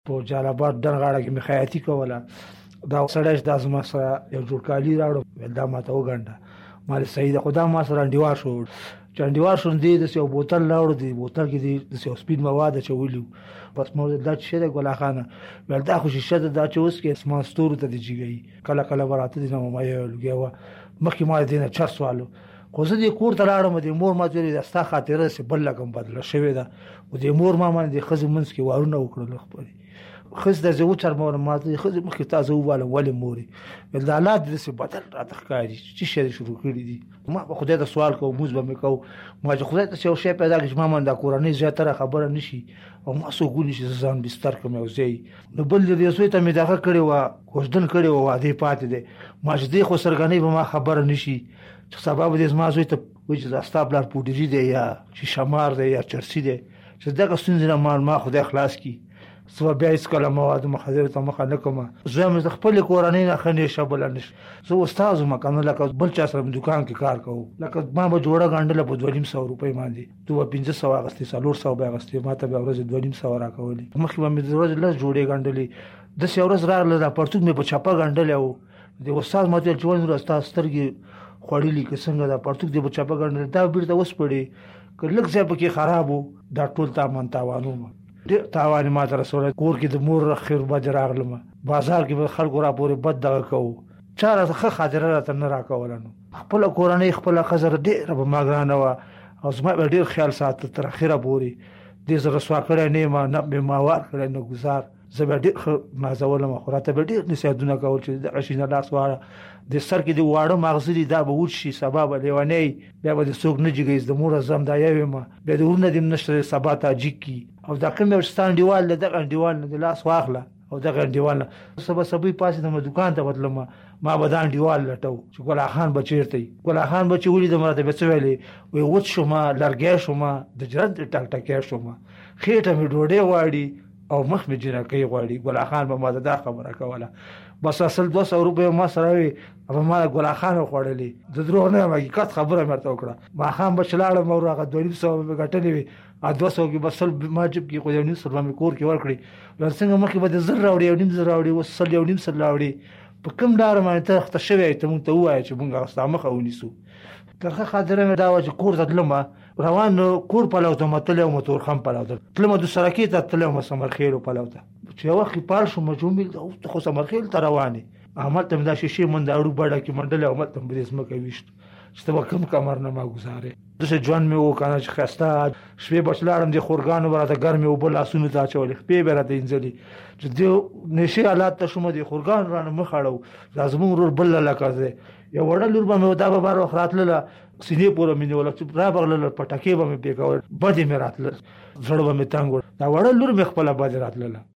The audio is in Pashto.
په جلالاباد ډنډ غاړه کې مې خیاطي کوله. دا سړی چې دا زما سره یو جوړ کالي راوړه، ویل دا ماته وګنډه. ما ویل صحیح ده، خو دا ما سره انډیوال شو. چې انډیوال شو دې داسې یو بوتل راوړو، دې بوتل کې داسې یو سپین مواد اچولي وو. بس ما ویل دا څه شی دی ګل خانه؟ ویل دا خو شیشه ده، دا چې اوس کې اسمان ستورو ته دې جګوي، کله کله به راته دې نه ممایه لګیا وه. مخکې ما دې نه چرس والو، خو زه دې کور ته لاړم. دې مور ما ته ویل دا ستا خاطره داسې بل رقم بدله شوې ده. خو دې مور ما باندې د ښځې منځ کې وارونه وکړل خپلې. ښځې ته زه وچرمولم، ما ته ښځې مخکې تا زه ووالم ولې مورې؟ ویل دا حالات دې داسې بدل راته ښکاري، څه شی دې شروع کړي دي. ما به خدای ته سوال کوم، مونځ به مې کوو، ما چې خدای ته یو شی پیدا کړي چې ما باندې دا کورنۍ زیاتره خبره نه شي او ما څوک ونیسي چې زه ځان بستر کړم یو ځای. نو بل دې زوی ته مې دغه کړې وه، کوژدن کړې وه، واده پاتې دی. ما چې دې خو سرګنۍ به ما خبره نه شي چې سبا به دې زما زوی ته وایي چې دا ستا پلار پوډري دی یا شیشه مار دی یا چرسي دی. چې دغه ستونزې نه ما خدای خلاص کړي. زه به بیا هېڅکله موادو مخدرو ته مخه نه کوم. زوی مې د خپلې کورنۍ نه ښه نیشه بله نه شي. زه استاد وم که نه، لکه بل چا سره دوکان کې کار کوو. لکه ما به جوړه ګنډله په 2500 روپۍ باندې، تو به 1500 اخېستې، 400 به اخېستې، ما ته به ورځې 2500 راکولې. مخکې به مې د ورځې 10 جوړې ګنډلې. داسې یو ورځ راغله، دا پرتوګ مې په چپه ګنډلی و. د استاد ما ته ویل چې ولې نوره ستا سترګې خوړلي که څنګه دا پرتوګ دې په چپه ګنډلی، دا بېرته وسپړې که لږ ځای پکې خراب و، دا ټول تاوان تاوانونه ډېر تاوان ما ته رسولی. کور کې د مور خیر بد راغلم، بازار کې به خلکو را پورې بد دغه کوو، چا راته ښه خاطره راته نه راکوله. نو خپله کورنۍ خپله ښځه ډېره به ما ګرانه وه او زما به ډېر خیال ساته تر اخره پورې. دې زه رسوا کړی نه یم، نه مې ماوار کړی نه ګزار. زه به ډېر ښه نازولم، خو راته به ډېر نصیحتونه کول چې دغه شي نه لاس واړه، د سر کې د واړه ماغزه دي دا به وچ شي، سبا به لیونی، بیا به د څوک نه جګوي. د مور زم دا یو یم، بیا د ورونه دې نشته سبا ته جګ کي. او دا کوم یو چې ستا انډیوال دی، دغه انډیوال نه د لاس واخله او دغه انډیوال نه سبا سبوی پاڅېدم دوکان ته وتلم، ما به دا انډیوال لټو چې ګل خان به چېرته وي. ګل خان به چې ولیدم راته به څه ویلې، وایي وچ شومه، لرګی شومه، د جرد ټک ټکی شومه، خېټه مې ډوډۍ غواړي او مخ مې جنکۍ غواړي. ګل خان به ما ته دا خبره کوله. بس اصل 200 روپۍ ما سره وي، او ما ګل خان خوړلې. د دروغ نه یم، حقیقت خبره مې ورته وکړه. ماښام به چې لاړم او هغه 2500 مې ګټلې وي، 200 کې به سل ما جیب کې خو 1.5 به مې کور کې ورکړې. ویل څنګه مخکې به د 1000 راوړې، 1.5 راوړې، اوس 1.5 راوړې. په کوم لاره باندې ته اخته شوی یې، ته مونږ ته ووایه چې مونږ ستا مخه ونیسو. ترخه خاطره مې دا وه چې کور ته تلم، روان کور پلو ته متلی وم، تورخم پلو ته تلم، د سرکې ته تللی وم، سمرخېلو پلو ته. چې یو وخت پال شوم، جومې ته خو سمرخېل ته روان یې. هملته مې دا شیشې منډاړو بډه کې منډلې او هملته مې په دې ځمکه ویشت چې ته به کوم کمر نه ما ګزارې. داسې ژوند مې و که نه چې ښایسته. شپې به چې لاړم د خورګانو به راته ګرمې اوبه لاسونو ته اچولې، خپې به راته اینځلې. چې د نشې حالات ته شوم، د خورګانو رانه مخ اړو. دا زمونږ ورور بل لکه دی، یو وړه لور به مې دا به بار وخت راتلله، سینې پورې مې نیوله، چې را بغلله، پټکې به مې پرې کول، بدې مې راتله، زړه به مې تنګ و. دا وړه لور مې خپله بدې راتلله.